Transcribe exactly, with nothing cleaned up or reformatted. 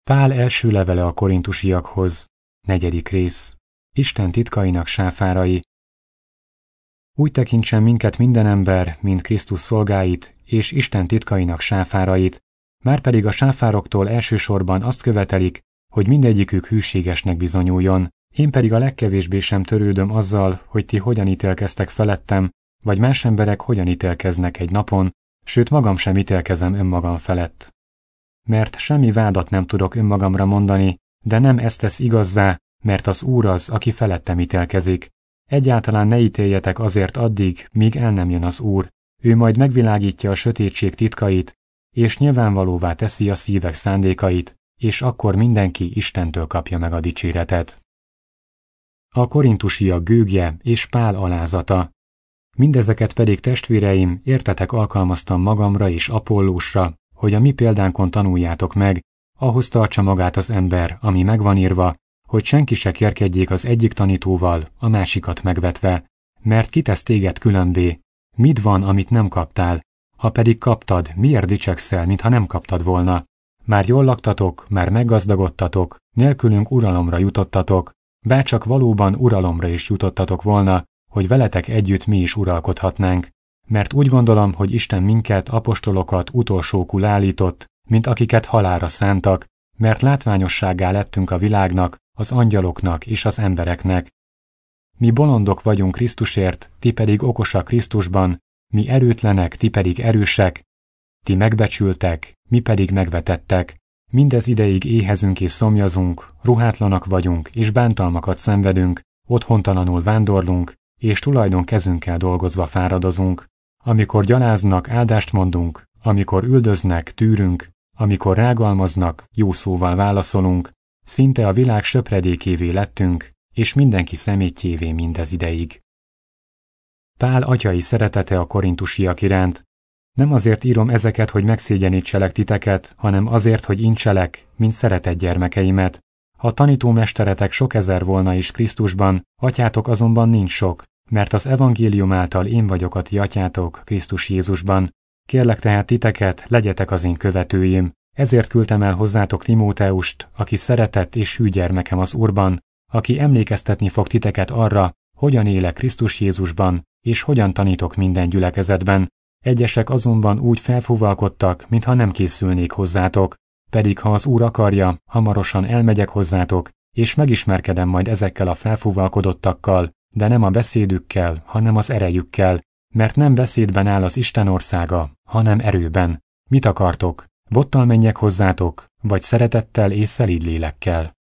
Pál első levele a korintusiakhoz, negyedik rész. Isten titkainak sáfárai. Úgy tekintsen minket minden ember, mint Krisztus szolgáit, és Isten titkainak sáfárait, márpedig a sáfároktól elsősorban azt követelik, hogy mindegyikük hűségesnek bizonyuljon, én pedig a legkevésbé sem törődöm azzal, hogy ti hogyan ítélkeztek felettem, vagy más emberek hogyan ítélkeznek egy napon, sőt magam sem ítélkezem önmagam felett. Mert semmi vádat nem tudok önmagamra mondani, de nem ezt tesz igazzá, mert az Úr az, aki felettem ítélkezik. Egyáltalán ne ítéljetek azért addig, míg el nem jön az Úr, ő majd megvilágítja a sötétség titkait, és nyilvánvalóvá teszi a szívek szándékait, és akkor mindenki Istentől kapja meg a dicséretet. A korintusiak gőgje és Pál alázata. Mindezeket pedig, testvéreim, értetek alkalmaztam magamra és Apollósra, hogy a mi példánkon tanuljátok meg, ahhoz tartsa magát az ember, ami megvan írva, hogy senki se kérkedjék az egyik tanítóval, a másikat megvetve, mert kitesz téged különbé, mit van, amit nem kaptál, ha pedig kaptad, miért dicsekszel, mintha nem kaptad volna? Már jól laktatok, már meggazdagodtatok, nélkülünk uralomra jutottatok, bárcsak valóban uralomra is jutottatok volna, hogy veletek együtt mi is uralkodhatnánk, mert úgy gondolom, hogy Isten minket, apostolokat utolsókul állított, mint akiket halálra szántak, mert látványossággá lettünk a világnak, az angyaloknak és az embereknek. Mi bolondok vagyunk Krisztusért, ti pedig okosak Krisztusban, mi erőtlenek, ti pedig erősek, ti megbecsültek, mi pedig megvetettek. Mindez ideig éhezünk és szomjazunk, ruhátlanak vagyunk és bántalmakat szenvedünk, otthontalanul vándorlunk, és tulajdon kezünkkel dolgozva fáradozunk. Amikor gyaláznak, áldást mondunk, amikor üldöznek, tűrünk, amikor rágalmaznak, jó szóval válaszolunk, szinte a világ söpredékévé lettünk, és mindenki szemétjévé mindez ideig. Pál atyai szeretete a korintusiak iránt. Nem azért írom ezeket, hogy megszégyenítselek titeket, hanem azért, hogy incselek, mint szeretett gyermekeimet. Ha tanítómesteretek sok ezer volna is Krisztusban, atyátok azonban nincs sok, mert az evangélium által én vagyok a ti atyátok Krisztus Jézusban. Kérlek tehát titeket, legyetek az én követőim. Ezért küldtem el hozzátok Timóteust, aki szeretett és hű gyermekem az Úrban, aki emlékeztetni fog titeket arra, hogyan élek Krisztus Jézusban, és hogyan tanítok minden gyülekezetben. Egyesek azonban úgy felfúvalkodtak, mintha nem készülnék hozzátok, pedig ha az Úr akarja, hamarosan elmegyek hozzátok, és megismerkedem majd ezekkel a felfúvalkodottakkal, de nem a beszédükkel, hanem az erejükkel, mert nem beszédben áll az Isten országa, hanem erőben. Mit akartok? Bottal menjek hozzátok, vagy szeretettel és szelíd lélekkel?